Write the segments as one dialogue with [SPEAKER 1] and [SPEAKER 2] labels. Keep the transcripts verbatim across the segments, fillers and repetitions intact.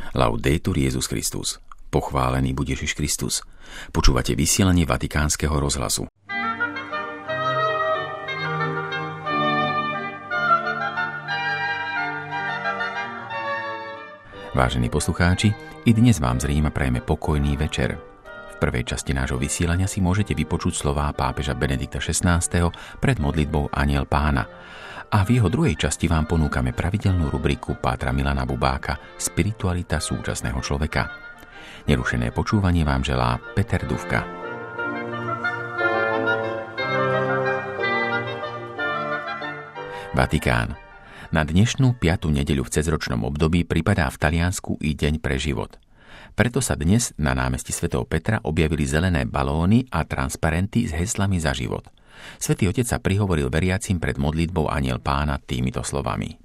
[SPEAKER 1] Laudetur Jesus Christus. Pochválený buď Ježiš Kristus. Počúvate vysielanie Vatikánskeho rozhlasu. Vážení poslucháči, i dnes vám z Ríma prajeme pokojný večer. V prvej časti nášho vysielania si môžete vypočuť slová pápeža Benedikta šestnásteho pred modlitbou Anjel Pána. A v jeho druhej časti vám ponúkame pravidelnú rubriku pátra Milana Bubáka Spiritualita súčasného človeka. Nerušené počúvanie vám želá Peter Dufka. Vatikán. Na dnešnú piatu nedeľu v cezročnom období pripadá v Taliansku i deň pre život. Preto sa dnes na námestí svätého Petra objavili zelené balóny a transparenty s heslami za život. Svätý Otec sa prihovoril veriacim pred modlitbou Anjel Pána týmito slovami.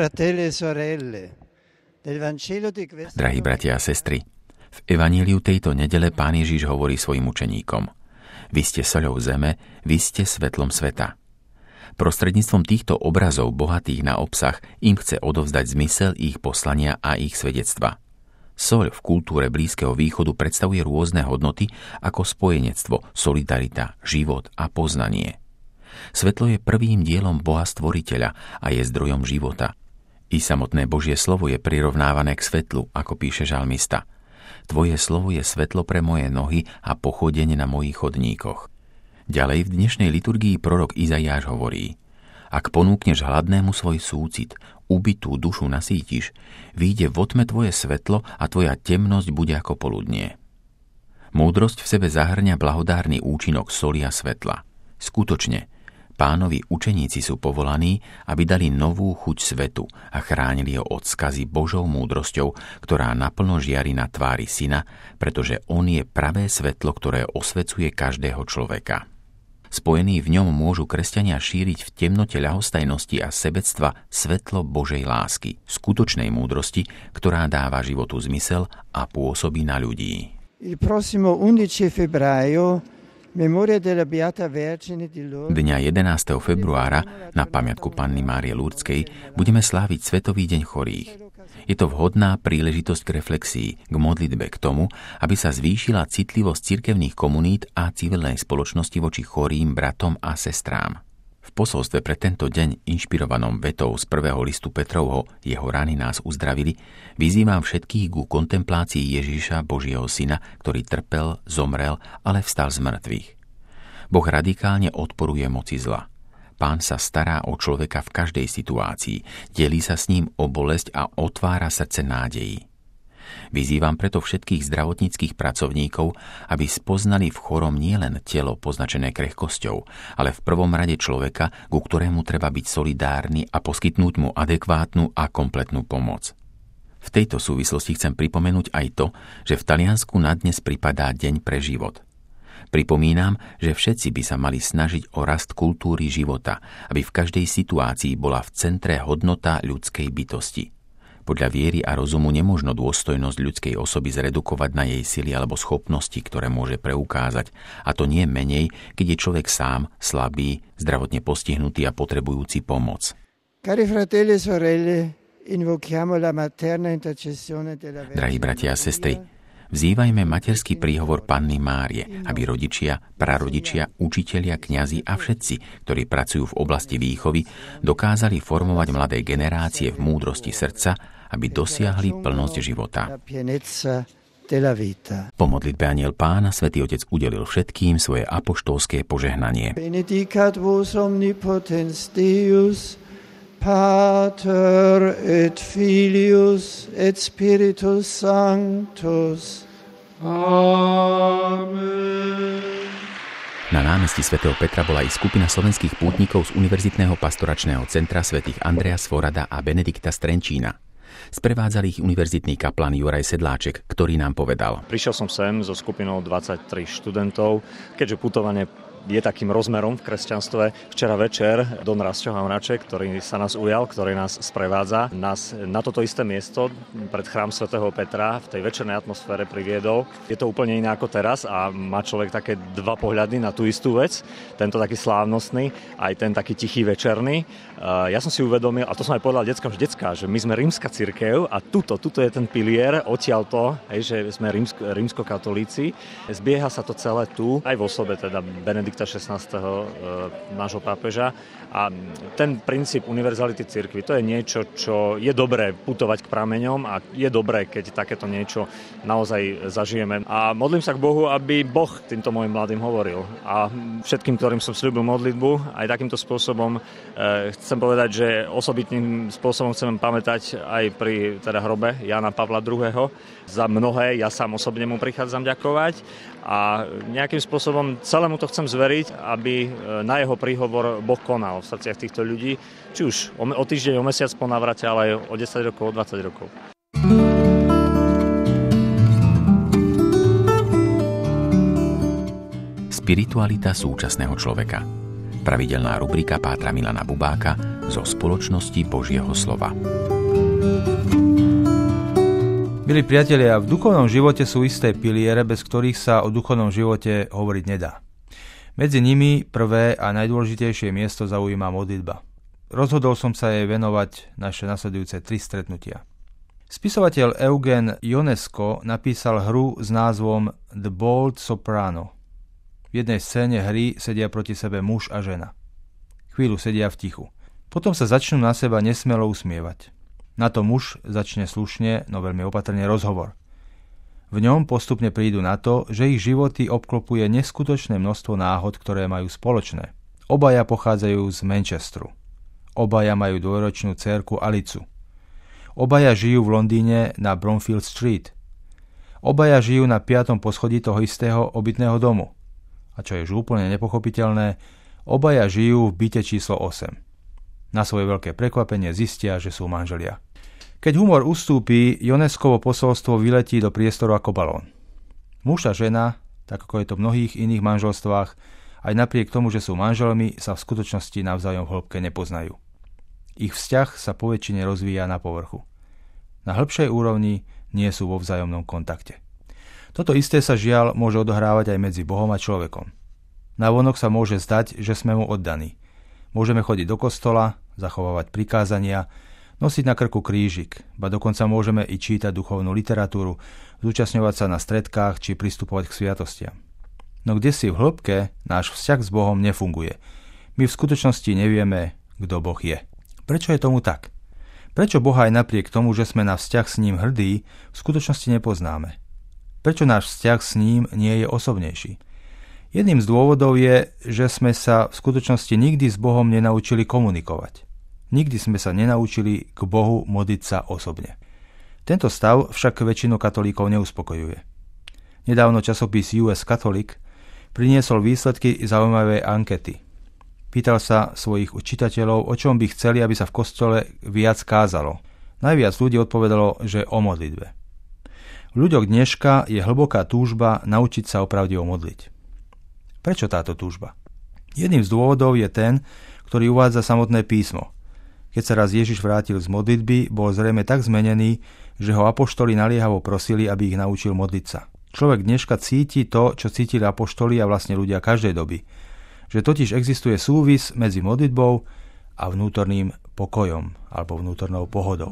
[SPEAKER 1] Drahí bratia a sestry, v evaníliu tejto nedele Pán Ježiš hovorí svojim učeníkom: Vy ste soľou zeme, vy ste svetlom sveta. Prostredníctvom týchto obrazov bohatých na obsah im chce odovzdať zmysel ich poslania a ich svedectva. Soľ v kultúre Blízkeho východu predstavuje rôzne hodnoty ako spojenectvo, solidarita, život a poznanie. Svetlo je prvým dielom Boha Stvoriteľa a je zdrojom života. I samotné Božie slovo je prirovnávané k svetlu, ako píše žalmista. Tvoje slovo je svetlo pre moje nohy a pochodeň na mojich chodníkoch. Ďalej v dnešnej liturgii prorok Izaiáš hovorí: Ak ponúkneš hladnému svoj súcit, ubitú dušu nasítiš, vyjde vo tme tvoje svetlo a tvoja temnosť bude ako poludnie. Múdrosť v sebe zahrňa blahodárny účinok soli a svetla. Skutočne, Pánovi učeníci sú povolaní, aby dali novú chuť svetu a chránili ho od skazy Božou múdrosťou, ktorá naplno žiari na tvári syna, pretože on je pravé svetlo, ktoré osvecuje každého človeka. Spojení v ňom môžu kresťania šíriť v temnote ľahostajnosti a sebectva svetlo Božej lásky, skutočnej múdrosti, ktorá dáva životu zmysel a pôsobí na ľudí.
[SPEAKER 2] Il prossimo undici febbraio, memoria della Beata Vergine di Lourdes.
[SPEAKER 1] Dňa jedenásteho februára na pamiatku Panny Márie Lurdskej budeme sláviť Svetový deň chorých. Je to vhodná príležitosť k reflexii, k modlitbe, k tomu, aby sa zvýšila citlivosť cirkevných komunít a civilnej spoločnosti voči chorým bratom a sestrám. V posolstve pre tento deň, inšpirovanom vetou z prvého listu Petrovho Jeho rany nás uzdravili, vyzývam všetkých ku kontemplácii Ježiša, Božieho syna, ktorý trpel, zomrel, ale vstal z mŕtvych. Boh radikálne odporuje moci zla. Pán sa stará o človeka v každej situácii, delí sa s ním o bolesť a otvára srdce nádeji. Vyzývam preto všetkých zdravotníckych pracovníkov, aby spoznali v chorom nielen telo poznačené krehkosťou, ale v prvom rade človeka, ku ktorému treba byť solidárny a poskytnúť mu adekvátnu a kompletnú pomoc. V tejto súvislosti chcem pripomenúť aj to, že v Taliansku na dnes pripadá deň pre život. Pripomínam, že všetci by sa mali snažiť o rast kultúry života, aby v každej situácii bola v centre hodnota ľudskej bytosti. Podľa viery a rozumu nemožno dôstojnosť ľudskej osoby zredukovať na jej sily alebo schopnosti, ktoré môže preukázať, a to nie menej, keď je človek sám, slabý, zdravotne postihnutý a potrebujúci pomoc.
[SPEAKER 2] Cari fratelli e sorelle, invochiamo la materna intercessione della Vergine.
[SPEAKER 1] Drahí bratia a sestry, vzývajme materský príhovor Panny Márie, aby rodičia, prarodičia, učitelia, kňazi a všetci, ktorí pracujú v oblasti výchovy, dokázali formovať mladé generácie v múdrosti srdca, aby dosiahli plnosť života. Po modlitbe Anjel Pána Svätý Otec udelil všetkým svoje apoštolské požehnanie.
[SPEAKER 2] Benedicat vos omnipotens Deus, Pater et Filius et Spiritus Sanctus. Amen.
[SPEAKER 1] Na námestí svätého Petra bola aj skupina slovenských pútnikov z Univerzitného pastoračného centra svätých Andreja Sforada a Benedikta z Trenčína. Sprevádzal ich univerzitný kaplan Juraj Sedláček, ktorý nám povedal:
[SPEAKER 3] Prišiel som sem so skupinou dvadsaťtri študentov, keďže putovanie je takým rozmerom v kresťanstve. Včera večer Don Rasťo Havraček, ktorý sa nás ujal, ktorý nás sprevádza, nás na toto isté miesto pred chrám svätého Petra v tej večernej atmosfére priviedol. Je to úplne iné ako teraz a má človek také dva pohľady na tú istú vec. Tento taký slávnostný, aj ten taký tichý večerný. Ja som si uvedomil, a to som aj povedal deckom, že decká, že my sme rímska cirkev a tuto, tuto je ten pilier, odtiaľto, hej, že sme rímsko, rímskokatolíci. Zbieha sa to celé tu, aj v osobe teda Benedikta šestnásteho, nášho pápeža. A ten princíp univerzality cirkvi, to je niečo, čo je dobré putovať k prameňom a je dobré, keď takéto niečo naozaj zažijeme. A modlím sa k Bohu, aby Boh týmto mojim mladým hovoril. A všetkým, ktorým som sľúbil modlitbu, aj takýmto spôsobom e, chcem povedať, že osobitným spôsobom chcem pamätať aj pri teda hrobe Jána Pavla druhého. Za mnohé ja sám osobne mu prichádzam ďakovať a nejakým spôsobom celému to chcem zveriť, aby na jeho príhovor Boh konal v srdciach týchto ľudí, či už o, o týždeň, o mesiac po návrate, ale aj o desať rokov, o dvadsať rokov.
[SPEAKER 1] Spiritualita súčasného človeka. Pravidelná rubrika pátra Milana Bubáka zo Spoločnosti Božieho slova.
[SPEAKER 4] Milí priatelia, v duchovnom živote sú isté piliere, bez ktorých sa o duchovnom živote hovoriť nedá. Medzi nimi prvé a najdôležitejšie miesto zaujíma modlitba. Rozhodol som sa jej venovať naše nasledujúce tri stretnutia. Spisovateľ Eugen Ionesco napísal hru s názvom The Bold Soprano. V jednej scéne hry sedia proti sebe muž a žena. Chvíľu sedia v tichu. Potom sa začnú na seba nesmelo usmievať. Na to muž začne slušne, no veľmi opatrne rozhovor. V ňom postupne prídu na to, že ich životy obklopuje neskutočné množstvo náhod, ktoré majú spoločné. Obaja pochádzajú z Manchesteru. Obaja majú dvojročnú dcérku Alicu. Obaja žijú v Londýne na Bromfield Street. Obaja žijú na piatom poschodí toho istého obytného domu. A čo je už úplne nepochopiteľné, obaja žijú v byte číslo osem. Na svoje veľké prekvapenie zistia, že sú manželia. Keď humor ustúpi, Ionescovo posolstvo vyletí do priestoru ako balón. Muž a žena, tak ako je to v mnohých iných manželstvách, aj napriek tomu, že sú manželmi, sa v skutočnosti navzájom v hĺbke nepoznajú. Ich vzťah sa poväčšine rozvíja na povrchu. Na hĺbšej úrovni nie sú vo vzájomnom kontakte. Toto isté sa žiaľ môže odohrávať aj medzi Bohom a človekom. Navonok sa môže zdať, že sme mu oddaní. Môžeme chodiť do kostola, zachovávať prikázania, nosiť na krku krížik, ba dokonca môžeme i čítať duchovnú literatúru, zúčastňovať sa na stredkách či pristupovať k sviatostiam. No kdesi v hĺbke náš vzťah s Bohom nefunguje. My v skutočnosti nevieme, kto Boh je. Prečo je tomu tak? Prečo Boha aj napriek tomu, že sme na vzťah s ním hrdí, v skutočnosti nepoznáme? Prečo náš vzťah s ním nie je osobnejší? Jedným z dôvodov je, že sme sa v skutočnosti nikdy s Bohom nenaučili komunikovať. Nikdy sme sa nenaučili k Bohu modliť sa osobne. Tento stav však väčšinu katolíkov neuspokojuje. Nedávno časopis U S Catholic priniesol výsledky zaujímavej ankety. Pýtal sa svojich čitateľov, o čom by chceli, aby sa v kostole viac kázalo. Najviac ľudí odpovedalo, že o modlitbe. V ľuďoch dneška je hlboká túžba naučiť sa opravdivo modliť. Prečo táto túžba? Jedným z dôvodov je ten, ktorý uvádza samotné písmo. Keď sa raz Ježiš vrátil z modlitby, bol zrejme tak zmenený, že ho apoštoli naliehavo prosili, aby ich naučil modliť sa. Človek dneška cíti to, čo cítili apoštoli a vlastne ľudia každej doby. Že totiž existuje súvis medzi modlitbou a vnútorným pokojom alebo vnútornou pohodou.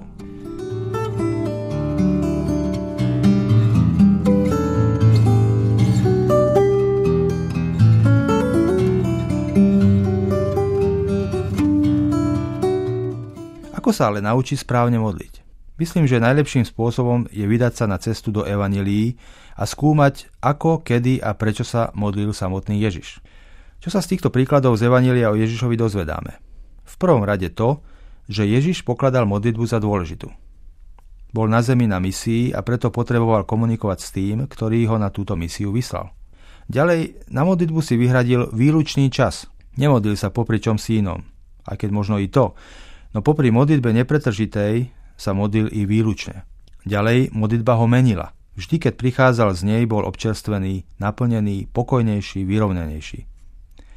[SPEAKER 4] Ako sa ale naučiť správne modliť? Myslím, že najlepším spôsobom je vydať sa na cestu do evanjelií a skúmať, ako, kedy a prečo sa modlil samotný Ježiš. Čo sa z týchto príkladov z evanjelia o Ježišovi dozvedáme? V prvom rade to, že Ježiš pokladal modlitbu za dôležitú. Bol na zemi na misii a preto potreboval komunikovať s tým, ktorý ho na túto misiu vyslal. Ďalej, na modlitbu si vyhradil výlučný čas. Nemodlil sa popri čomsi inom, aj keď možno i to, no popri modlitbe nepretržitej sa modlil i výlučne. Ďalej, modlitba ho menila. Vždy, keď prichádzal z nej, bol občerstvený, naplnený, pokojnejší, vyrovnanejší.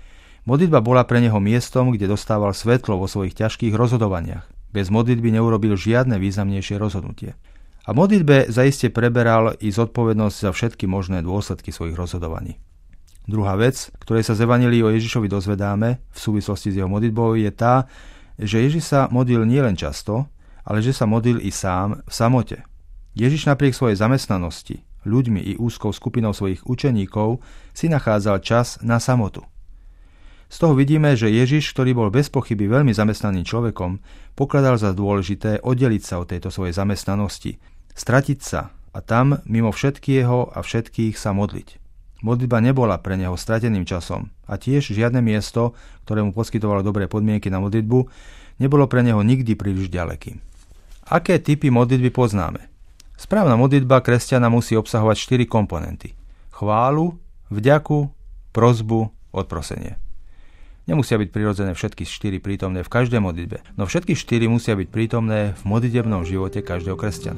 [SPEAKER 4] Modlitba bola pre neho miestom, kde dostával svetlo vo svojich ťažkých rozhodovaniach. Bez modlitby neurobil žiadne významnejšie rozhodnutie. A v modlitbe zaiste preberal i zodpovednosť za všetky možné dôsledky svojich rozhodovaní. Druhá vec, ktorej sa z Evanjelii o Ježišovi dozvedáme v súvislosti s jeho modlitbou, je tá, že Ježiš sa modlil nielen často, ale že sa modlil i sám v samote. Ježiš napriek svojej zamestnanosti, ľuďmi i úzkou skupinou svojich učeníkov si nachádzal čas na samotu. Z toho vidíme, že Ježiš, ktorý bol bez pochyby veľmi zamestnaným človekom, pokladal za dôležité oddeliť sa od tejto svojej zamestnanosti, stratiť sa a tam mimo všetkého a všetkých sa modliť. Modlitba nebola pre neho strateným časom a tiež žiadne miesto, ktoré mu poskytovalo dobré podmienky na modlitbu, nebolo pre neho nikdy príliš ďalekým. Aké typy modlitby poznáme? Správna modlitba kresťana musí obsahovať štyri komponenty. Chválu, vďaku, prosbu, odprosenie. Nemusia byť prirodzené všetky štyri prítomné v každej modlitbe, no všetky štyri musia byť prítomné v modlitebnom živote každého kresťana.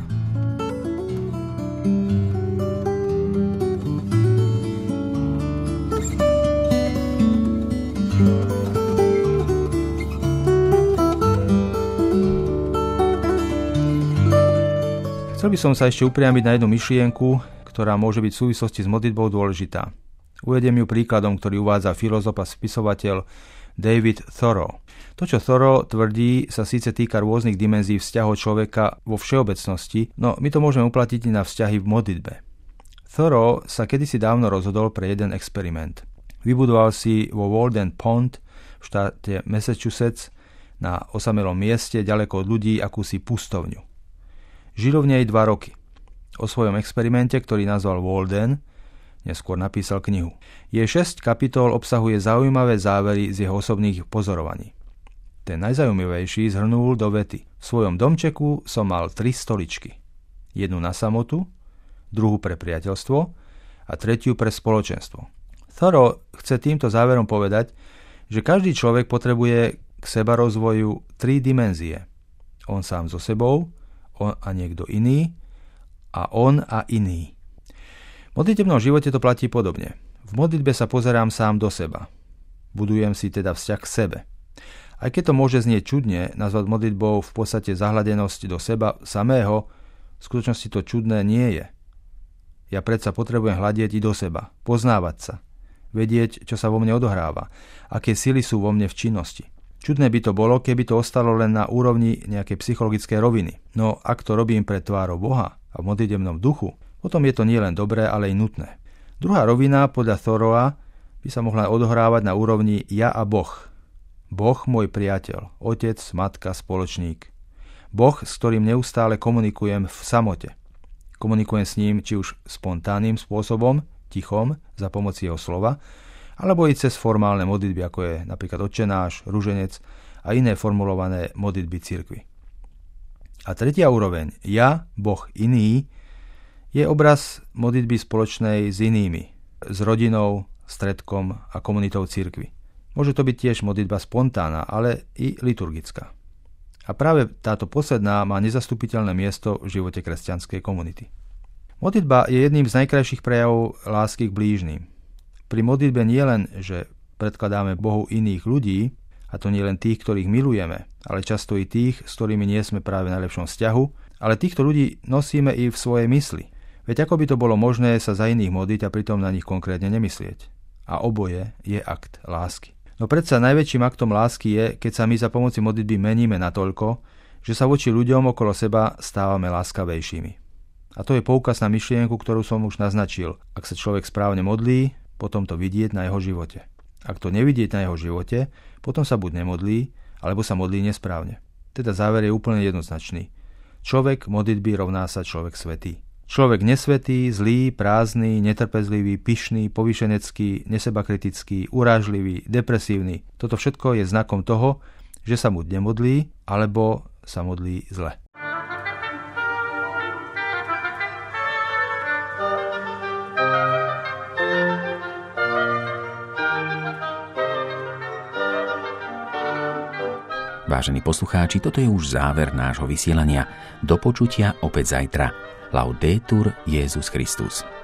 [SPEAKER 4] Chcel by som sa ešte upriamiť na jednu myšlienku, ktorá môže byť v súvislosti s modlitbou dôležitá. Uvediem ju príkladom, ktorý uvádza filozof a spisovateľ David Thoreau. To, čo Thoreau tvrdí, sa síce týka rôznych dimenzií vzťahov človeka vo všeobecnosti, no my to môžeme uplatiť na vzťahy v modlitbe. Thoreau sa kedysi dávno rozhodol pre jeden experiment. Vybudoval si vo Walden Pond v štáte Massachusetts na osamelom mieste ďaleko od ľudí akúsi pustovňu. Žil v nej dva roky. O svojom experimente, ktorý nazval Walden, neskôr napísal knihu. Jej šesť kapitol obsahuje zaujímavé závery z jeho osobných pozorovaní. Ten najzaujímavejší zhrnul do vety: v svojom domčeku som mal tri stoličky. Jednu na samotu, druhú pre priateľstvo a tretiu pre spoločenstvo. Thoreau chce týmto záverom povedať, že každý človek potrebuje k sebarozvoju tri dimenzie. On sám so sebou, on a niekto iný a on a iný. V modlitebnom živote to platí podobne. V modlitbe sa pozerám sám do seba. Budujem si teda vzťah k sebe. Aj keď to môže znieť čudne, nazvať modlitbou v podstate zahľadenosť do seba samého, v skutočnosti to čudné nie je. Ja predsa potrebujem hľadieť i do seba, poznávať sa, vedieť, čo sa vo mne odohráva, aké sily sú vo mne v činnosti. Čudné by to bolo, keby to ostalo len na úrovni nejakej psychologickej roviny. No ak to robím pred tvárou Boha a v modlitebnom duchu, potom je to nielen dobré, ale i nutné. Druhá rovina podľa Thoreaua by sa mohla odohrávať na úrovni ja a Boh. Boh môj priateľ, otec, matka, spoločník. Boh, s ktorým neustále komunikujem v samote. Komunikujem s ním či už spontánnym spôsobom, tichom, za pomoci jeho slova, alebo i cez formálne modlitby, ako je napríklad Otčenáš, Ruženec a iné formulované modlitby cirkvi. A tretia úroveň, ja, Boh iný, je obraz modlitby spoločnej s inými, s rodinou, stredkom a komunitou cirkvi. Môže to byť tiež modlitba spontánna, ale i liturgická. A práve táto posledná má nezastupiteľné miesto v živote kresťanskej komunity. Modlitba je jedným z najkrajších prejavov lásky k blížnym. Pri modlitbe nie len, že predkladáme Bohu iných ľudí, a to nie len tých, ktorých milujeme, ale často i tých, s ktorými nie sme práve v najlepšom vzťahu, ale týchto ľudí nosíme i v svojej mysli. Veď ako by to bolo možné sa za iných modliť a pritom na nich konkrétne nemyslieť? A oboje je akt lásky. No predsa najväčším aktom lásky je, keď sa my za pomoci modlitby meníme natoľko, že sa voči ľuďom okolo seba stávame láskavejšími. A to je poukaz na myšlienku, ktorú som už naznačil. Ak sa človek správne modlí, potom to vidieť na jeho živote. Ak to nevidieť na jeho živote, potom sa buď nemodlí, alebo sa modlí nesprávne. Teda záver je úplne jednoznačný. Človek modlitby rovná sa človek svätý. Človek nesvätý, zlý, prázdny, netrpezlivý, pyšný, povýšenecký, nesebakritický, urážlivý, depresívny. Toto všetko je znakom toho, že sa mu nemodlí, alebo sa modlí zle.
[SPEAKER 1] Vážení poslucháči, toto je už záver nášho vysielania. Do počutia opäť zajtra. Laudetur Jesus Christus.